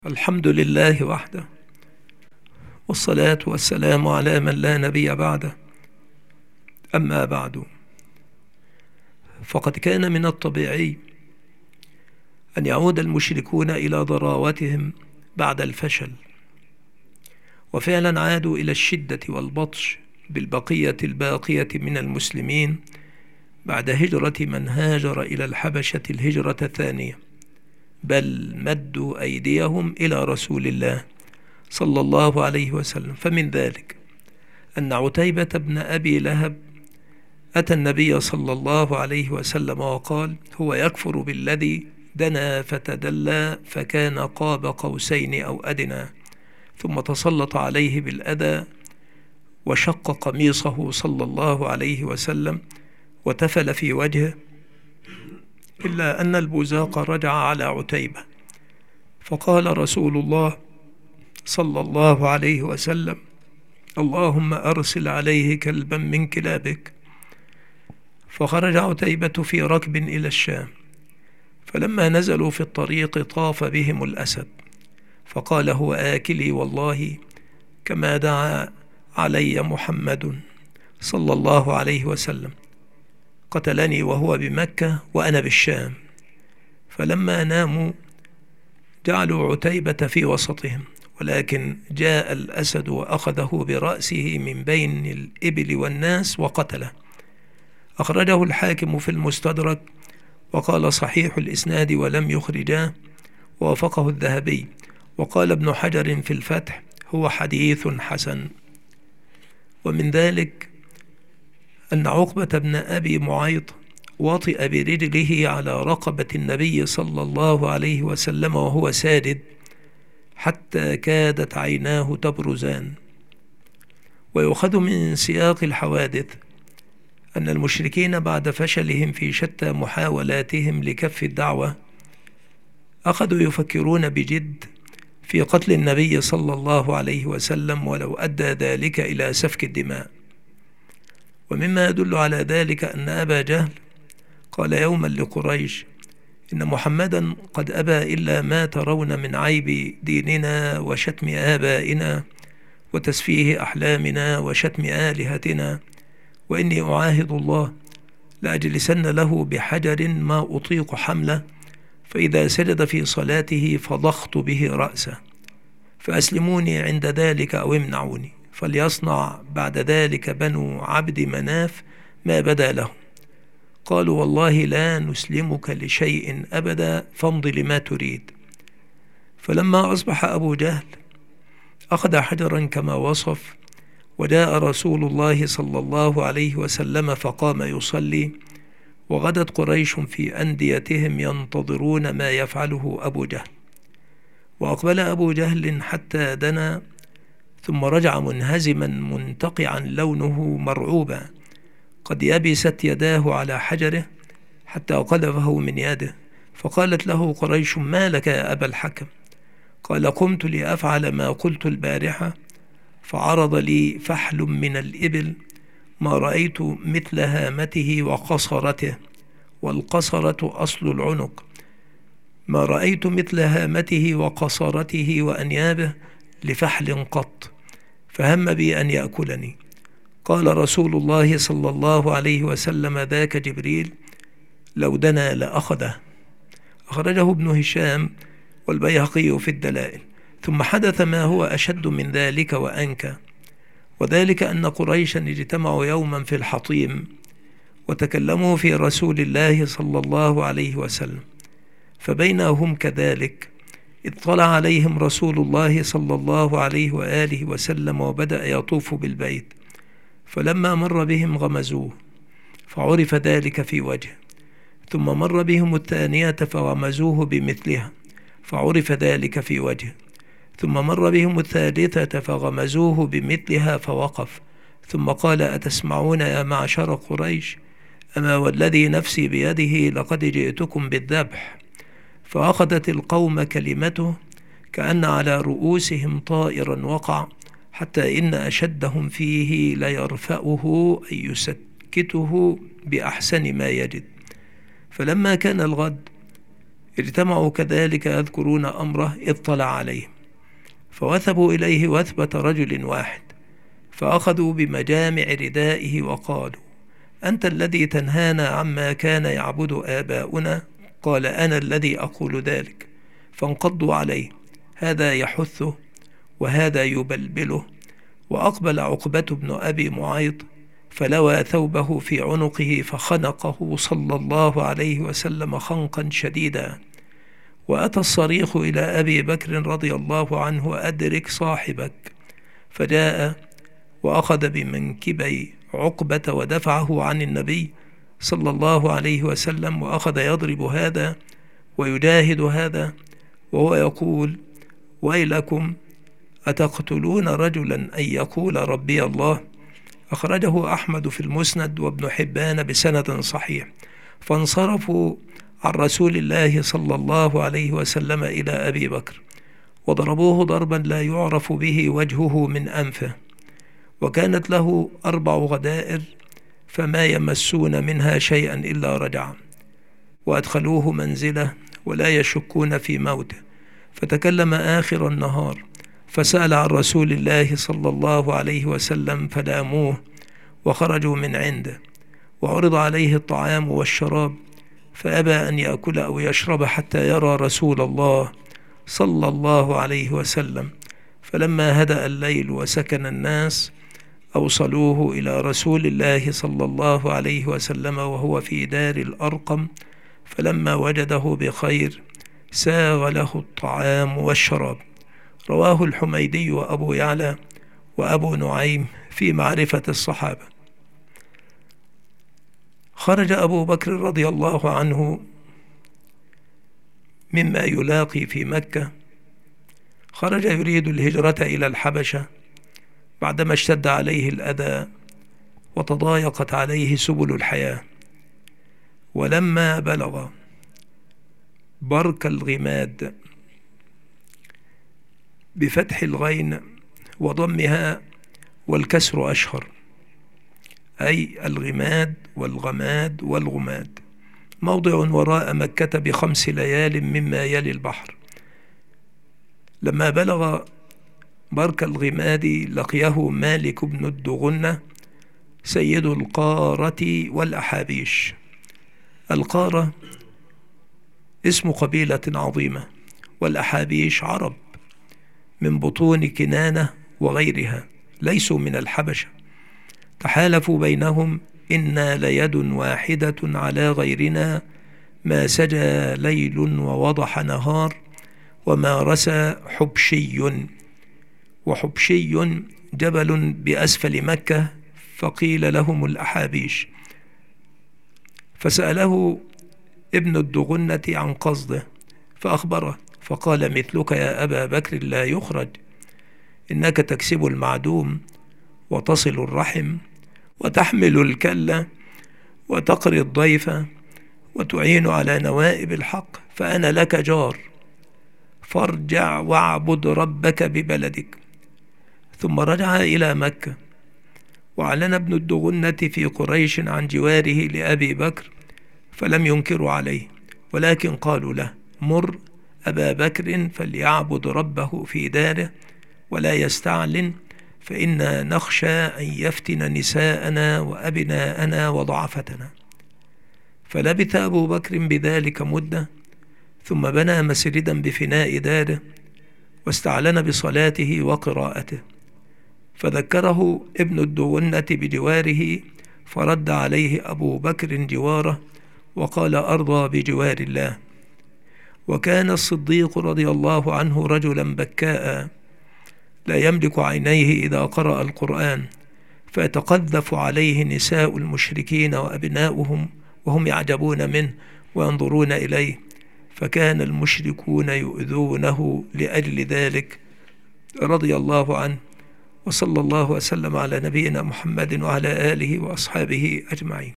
الحمد لله وحده، والصلاة والسلام على من لا نبي بعده. أما بعد، فقد كان من الطبيعي أن يعود المشركون إلى ضراوتهم بعد الفشل، وفعلا عادوا إلى الشدة والبطش بالبقية الباقية من المسلمين بعد هجرة من هاجر إلى الحبشة الهجرة الثانية، بل مدوا أيديهم إلى رسول الله صلى الله عليه وسلم. فمن ذلك أن عتيبة بن أبي لهب أتى النبي صلى الله عليه وسلم وقال: هو يكفر بالذي دنا فتدلى فكان قاب قوسين أو أدنى، ثم تسلط عليه بالأذى وشق قميصه صلى الله عليه وسلم وتفل في وجهه، إلا أن البزاق رجع على عتيبة، فقال رسول الله صلى الله عليه وسلم: اللهم أرسل عليه كلبا من كلابك. فخرج عتيبة في ركب إلى الشام، فلما نزلوا في الطريق طاف بهم الأسد، فقال: هو آكلي والله كما دعا علي محمد صلى الله عليه وسلم، قتلني وهو بمكة وأنا بالشام. فلما ناموا جعلوا عتيبة في وسطهم، ولكن جاء الأسد وأخذه برأسه من بين الإبل والناس وقتله. أخرجه الحاكم في المستدرك وقال: صحيح الإسناد ولم يخرجاه، ووافقه الذهبي. وقال ابن حجر في الفتح: هو حديث حسن. ومن ذلك أن عقبة بن أبي معيط وطئ برجله على رقبة النبي صلى الله عليه وسلم وهو ساجد حتى كادت عيناه تبرزان. ويؤخذ من سياق الحوادث أن المشركين بعد فشلهم في شتى محاولاتهم لكف الدعوة أخذوا يفكرون بجد في قتل النبي صلى الله عليه وسلم، ولو أدى ذلك إلى سفك الدماء. ومما يدل على ذلك أن أبا جهل قال يوما لقريش: إن محمدا قد أبى إلا ما ترون من عيب ديننا وشتم آبائنا وتسفيه أحلامنا وشتم آلهتنا، وإني أعاهد الله لأجلسن له بحجر ما أطيق حمله، فإذا سجد في صلاته فضخت به رأسه، فأسلموني عند ذلك أو امنعوني، فليصنع بعد ذلك بنو عبد مناف ما بدا لهم. قالوا: والله لا نسلمك لشيء أبدا، فامض لما تريد. فلما أصبح أبو جهل أخذ حجرا كما وصف، وجاء رسول الله صلى الله عليه وسلم فقام يصلي، وغدت قريش في أنديتهم ينتظرون ما يفعله أبو جهل. وأقبل أبو جهل حتى دنا، ثم رجع منهزما منتقعا لونه مرعوبا، قد يبست يداه على حجره حتى قذفه من يده. فقالت له قريش: ما لك يا أبا الحكم؟ قال: قمت لأفعل ما قلت البارحة، فعرض لي فحل من الإبل ما رأيت مثل هامته وقصرته، والقصرة أصل العنق، ما رأيت مثل هامته وقصرته وأنيابه لفحل قط، فهم بي أن يأكلني. قال رسول الله صلى الله عليه وسلم: ذاك جبريل، لو دنا لأخذه. أخرجه ابن هشام والبيهقي في الدلائل. ثم حدث ما هو أشد من ذلك وأنكى، وذلك أن قريشا اجتمعوا يوما في الحطيم وتكلموا في رسول الله صلى الله عليه وسلم، فبينهم كذلك إذ طلع عليهم رسول الله صلى الله عليه وآله وسلم وبدأ يطوف بالبيت، فلما مر بهم غمزوه فعرف ذلك في وجهه، ثم مر بهم الثانية فغمزوه بمثلها فعرف ذلك في وجهه، ثم مر بهم الثالثة فغمزوه بمثلها فوقف، ثم قال: أتسمعون يا معشر قريش؟ أما والذي نفسي بيده لقد جئتكم بالذبح. فأخذت القوم كلمته كأن على رؤوسهم طائرا وقع، حتى إن أشدهم فيه ليرفأه أي يسكته بأحسن ما يجد. فلما كان الغد اجتمعوا كذلك يذكرون أمره إذ طلع عليهم، فوثبوا إليه وثبة رجل واحد، فأخذوا بمجامع ردائه وقالوا: أنت الذي تنهانا عما كان يعبد آباؤنا؟ قال: أنا الذي أقول ذلك. فانقضوا عليه، هذا يحثه وهذا يبلبله. وأقبل عقبة بن أبي معيط فلوى ثوبه في عنقه فخنقه صلى الله عليه وسلم خنقا شديدا. وأتى الصريخ إلى أبي بكر رضي الله عنه: أدرك صاحبك. فجاء وأخذ بمنكبي عقبة ودفعه عن النبي صلى الله عليه وسلم، وأخذ يضرب هذا ويجاهد هذا وهو يقول: ويلكم أتقتلون رجلا أن يقول ربي الله؟ أخرجه أحمد في المسند وابن حبان بسند صحيح. فانصرفوا عن رسول الله صلى الله عليه وسلم إلى أبي بكر وضربوه ضربا لا يعرف به وجهه من أنفه، وكانت له 4 غدائر فما يمسون منها شيئا إلا رجع، وأدخلوه منزله ولا يشكون في موته. فتكلم آخر النهار فسأل عن رسول الله صلى الله عليه وسلم فلاموه وخرجوا من عنده، وعرض عليه الطعام والشراب فأبى أن يأكل أو يشرب حتى يرى رسول الله صلى الله عليه وسلم. فلما هدأ الليل وسكن الناس أوصلوه إلى رسول الله صلى الله عليه وسلم وهو في دار الأرقم، فلما وجده بخير ساغ له الطعام والشراب. رواه الحميدي وأبو يعلى وأبو نعيم في معرفة الصحابة. خرج أبو بكر رضي الله عنه مما يلاقي في مكة، خرج يريد الهجرة إلى الحبشة بعدما اشتد عليه الأذى وتضايقت عليه سبل الحياة. ولما بلغ برك الغماد بفتح الغين وضمها والكسر أشهر، أي الغماد والغماد والغماد، موضع وراء مكة ب5 ليال مما يلي البحر. لما بلغ برك الغماد لقيه مالك بن الدغنة سيد القارة والأحابيش. القارة اسم قبيلة عظيمة، والأحابيش عرب من بطون كنانة وغيرها، ليسوا من الحبشة. تحالفوا بينهم: إنا ليد واحدة على غيرنا، ما سجى ليل ووضح نهار، وما رسى حبشي. وحبشي جبل بأسفل مكة، فقيل لهم الأحابيش. فسأله ابن الدغنة عن قصده فأخبره، فقال: مثلك يا أبا بكر لا يخرج، إنك تكسب المعدوم وتصل الرحم وتحمل الكلة وتقري الضيف وتعين على نوائب الحق، فأنا لك جار، فارجع واعبد ربك ببلدك. ثم رجع إلى مكة، وأعلن ابن الدغنة في قريش عن جواره لأبي بكر، فلم ينكروا عليه، ولكن قالوا له: مر أبا بكر فليعبد ربه في داره ولا يستعلن، فإنا نخشى أن يفتن نساءنا وأبناءنا وضعفتنا. فلبث أبو بكر بذلك مدة، ثم بنى مسجدا بفناء داره واستعلن بصلاته وقراءته، فذكره ابن الدغنة بجواره، فرد عليه أبو بكر جواره وقال: أرضى بجوار الله. وكان الصديق رضي الله عنه رجلا بكاء لا يملك عينيه إذا قرأ القرآن، فيتقذف عليه نساء المشركين وأبناؤهم وهم يعجبون منه وينظرون إليه، فكان المشركون يؤذونه لأجل ذلك رضي الله عنه. وصلى الله وسلم على نبينا محمد وعلى آله وأصحابه أجمعين.